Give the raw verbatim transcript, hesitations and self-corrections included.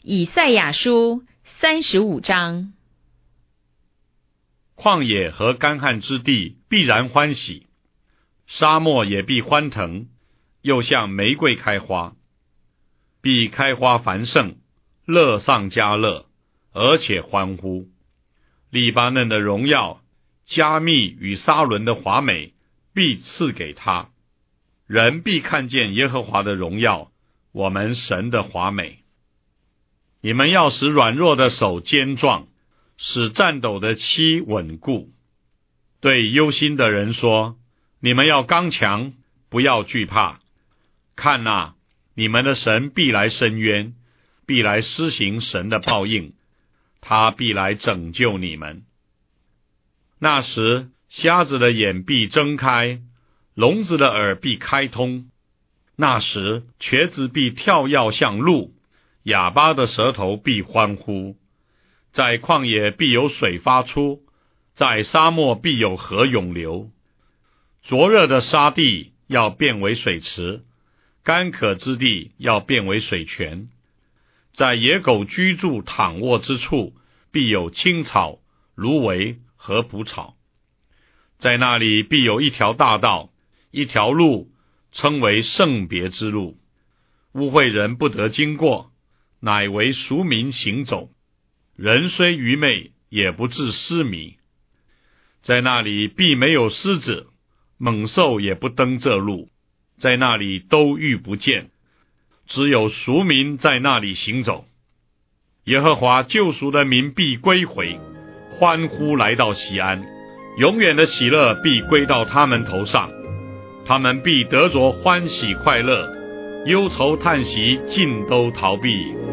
以赛亚书三十五章。 旷野和干旱之地必然欢喜，沙漠也必欢腾，又像玫瑰开花，必开花繁盛，乐上加乐，而且欢呼。黎巴嫩的荣耀，加密与沙伦的华美，必赐给他。人必看见耶和华的荣耀，我们神的华美。你们要使软弱的手坚壮，使颤抖的膝稳固。对忧心的人说，你们要刚强，不要惧怕。看哪，你们的神必来伸冤，必来施行神的报应，他必来拯救你们。那时，瞎子的眼必睁开，聋子的耳必开通。那时，瘸子必跳跃像鹿，哑巴的舌头必欢呼。在旷野必有水发出，在沙漠必有河涌流。灼热的沙地要变为水池，干渴之地要变为水泉。在野狗居住躺卧之处，必有青草、芦苇和蒲草。在那里必有一条大道，一条路，称为圣别之路，污秽人不得经过，乃为赎民行走。人虽愚昧，也不致失迷。在那里必没有狮子，猛兽也不登这路，在那里都遇不见，只有赎民在那里行走。耶和华救赎的民必归回，欢呼来到锡安，永远的喜乐必归到他们头上，他们必得着欢喜快乐，忧愁叹息尽都逃避。